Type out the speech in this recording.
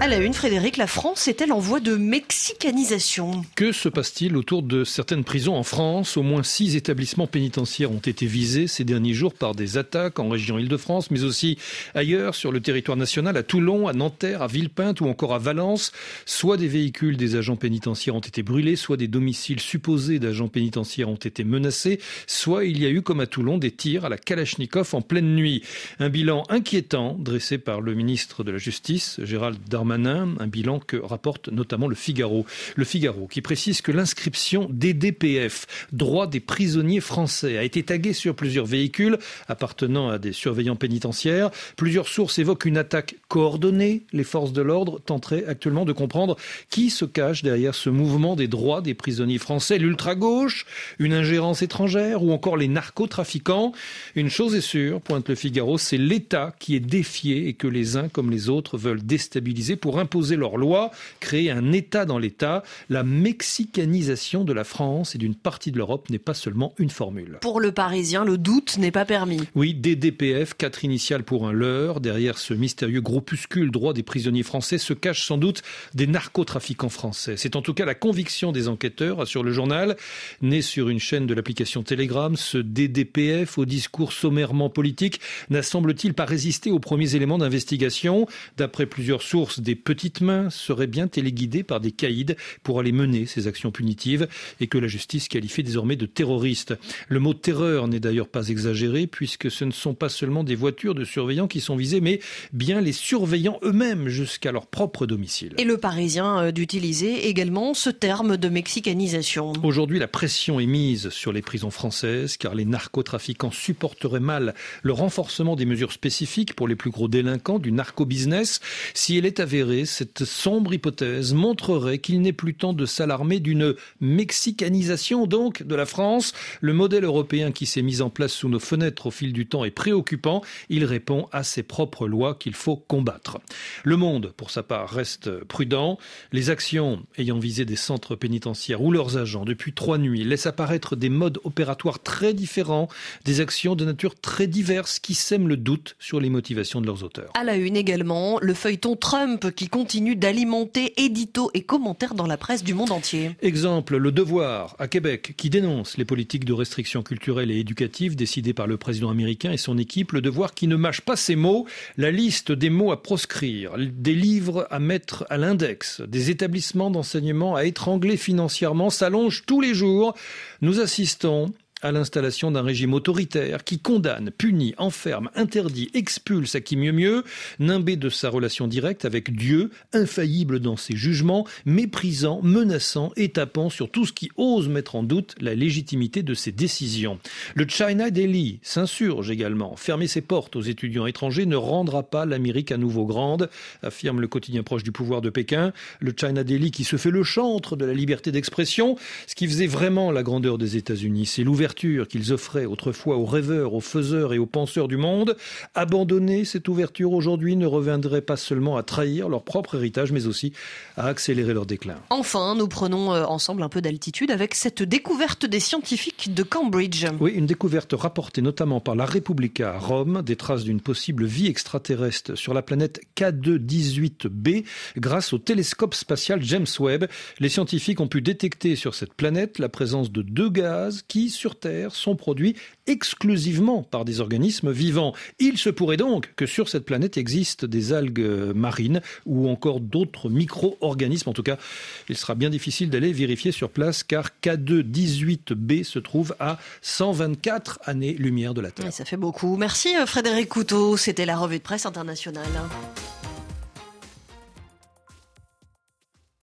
À la une, Frédéric, la France est-elle en voie de mexicanisation ? Que se passe-t-il autour de certaines prisons en France ? Au moins 6 établissements pénitentiaires ont été visés ces derniers jours par des attaques en région Île-de-France, mais aussi ailleurs sur le territoire national, à Toulon, à Nanterre, à Villepinte ou encore à Valence. Soit des véhicules des agents pénitentiaires ont été brûlés, soit des domiciles supposés d'agents pénitentiaires ont été menacés, soit il y a eu, comme à Toulon, des tirs à la Kalachnikov en pleine nuit. Un bilan inquiétant dressé par le ministre de la Justice, Gérald Darmanin, un bilan que rapporte notamment le Figaro. Le Figaro qui précise que l'inscription DDPF, droit des prisonniers français, a été taguée sur plusieurs véhicules appartenant à des surveillants pénitentiaires. Plusieurs sources évoquent une attaque coordonnée. Les forces de l'ordre tenteraient actuellement de comprendre qui se cache derrière ce mouvement des droits des prisonniers français. L'ultra-gauche, une ingérence étrangère ou encore les narcotrafiquants. Une chose est sûre, pointe le Figaro, c'est l'État qui est défié et que les uns comme les autres veulent déstabiliser pour imposer leurs lois, créer un État dans l'État. La mexicanisation de la France et d'une partie de l'Europe n'est pas seulement une formule. Pour le Parisien, le doute n'est pas permis. Oui, DDPF, 4 initiales pour un leurre. Derrière ce mystérieux groupuscule droit des prisonniers français se cachent sans doute des narcotrafiquants français. C'est en tout cas la conviction des enquêteurs, assure le journal. Né sur une chaîne de l'application Telegram, ce DDPF, au discours sommairement politique, n'a semble-t-il pas résisté aux premiers éléments d'investigation. D'après plusieurs sources, des petites mains seraient bien téléguidées par des caïds pour aller mener ces actions punitives et que la justice qualifie désormais de terroristes. Le mot terreur n'est d'ailleurs pas exagéré puisque ce ne sont pas seulement des voitures de surveillants qui sont visées mais bien les surveillants eux-mêmes jusqu'à leur propre domicile. Et le Parisien d'utiliser également ce terme de mexicanisation. Aujourd'hui, la pression est mise sur les prisons françaises car les narcotrafiquants supporteraient mal le renforcement des mesures spécifiques pour les plus gros délinquants du narco-business. Si elle est avérée, cette sombre hypothèse montrerait qu'il n'est plus temps de s'alarmer d'une mexicanisation donc de la France. Le modèle européen qui s'est mis en place sous nos fenêtres au fil du temps est préoccupant. Il répond à ses propres lois qu'il faut combattre. Le Monde, pour sa part, reste prudent. Les actions ayant visé des centres pénitentiaires ou leurs agents depuis 3 nuits laissent apparaître des modes opératoires très différents, des actions de nature très diverses qui sèment le doute sur les motivations de leurs auteurs. À la une également, le feuilleton Trump qui continue d'alimenter éditos et commentaires dans la presse du monde entier. Exemple, Le Devoir à Québec qui dénonce les politiques de restriction culturelle et éducative décidées par le président américain et son équipe. Le Devoir qui ne mâche pas ses mots, la liste des mots à proscrire, des livres à mettre à l'index, des établissements d'enseignement à étrangler financièrement s'allonge tous les jours. Nous assistons à l'installation d'un régime autoritaire qui condamne, punit, enferme, interdit, expulse à qui mieux, nimbé de sa relation directe avec Dieu, infaillible dans ses jugements, méprisant, menaçant et tapant sur tout ce qui ose mettre en doute la légitimité de ses décisions. Le China Daily s'insurge également. Fermer ses portes aux étudiants étrangers ne rendra pas l'Amérique à nouveau grande, affirme le quotidien proche du pouvoir de Pékin. Le China Daily qui se fait le chantre de la liberté d'expression. Ce qui faisait vraiment la grandeur des États-Unis, c'est l'ouverture qu'ils offraient autrefois aux rêveurs, aux faiseurs et aux penseurs du monde. Abandonner cette ouverture aujourd'hui ne reviendrait pas seulement à trahir leur propre héritage, mais aussi à accélérer leur déclin. Enfin, nous prenons ensemble un peu d'altitude avec cette découverte des scientifiques de Cambridge. Oui, une découverte rapportée notamment par la Repubblica à Rome, des traces d'une possible vie extraterrestre sur la planète K2-18b grâce au télescope spatial James Webb. Les scientifiques ont pu détecter sur cette planète la présence de 2 gaz qui, sur Terre, sont produits exclusivement par des organismes vivants. Il se pourrait donc que sur cette planète existent des algues marines ou encore d'autres micro-organismes. En tout cas, il sera bien difficile d'aller vérifier sur place car K2-18b se trouve à 124 années-lumière de la Terre. Et ça fait beaucoup. Merci Frédéric Couteau. C'était la revue de presse internationale.